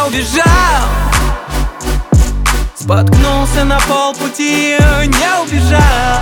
убежал. Споткнулся на полпути, не убежал.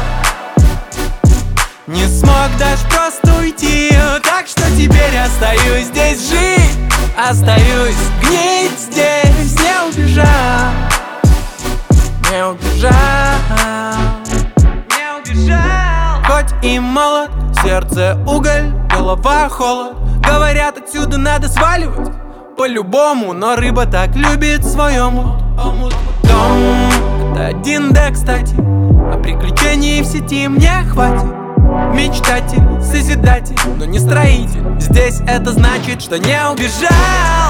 Не смог даже просто уйти, так что теперь остаюсь здесь жить. Остаюсь гнить здесь, не убежал. Не убежал, не убежал. Хоть и молод, сердце уголь, голова холод. Говорят, отсюда надо сваливать по-любому, но рыба так любит свой омут. Дом — это 1D, кстати, а приключений в сети мне хватит. Мечтатель, созидатель, но не строитель. Здесь это значит, что не убежал.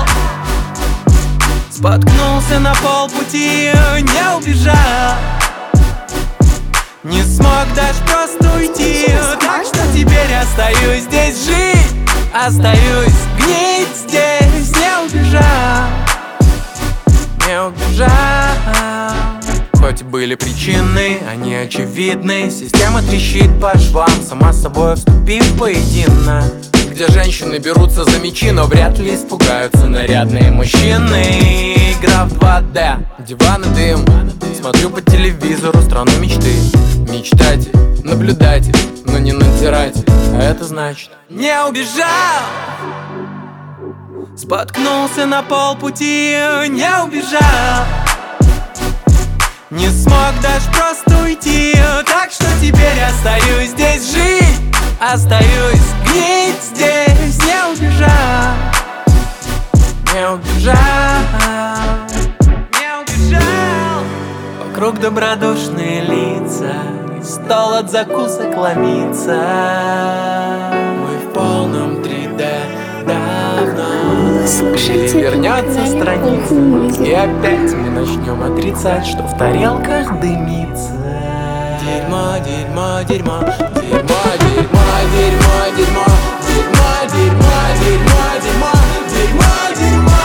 Споткнулся на полпути, не убежал. Не смог даже просто уйти, так что теперь остаюсь здесь жить. Остаюсь гнить здесь, не убежал. Не убежал. Хоть были причины, они очевидны. Система трещит по швам, сама с собой вступив в поединок. Где женщины берутся за мечи, но вряд ли испугаются нарядные мужчины. Игра в 2D, диван и дым. Смотрю по телевизору страну мечты. Мечтатель, наблюдатель, но не надзиратель. А это значит не убежал. Споткнулся на полпути, не убежал. Не смог даже просто уйти, так что теперь остаюсь здесь жить. Остаюсь гнить здесь, не убежал. Не убежал, не убежал. Вокруг добродушные лица, и стол от закусок ломится. Мы в полном 3D давно. Перевернется страница, и опять мы начнем отрицать, что в тарелках дымится. Дерьмо, дерьмо, дерьмо, дерьмо, дерьмо, дерьмо, дерьмо, дерьмо, дерьмо, дерьмо, дерьмо, дерьмо, дерьмо.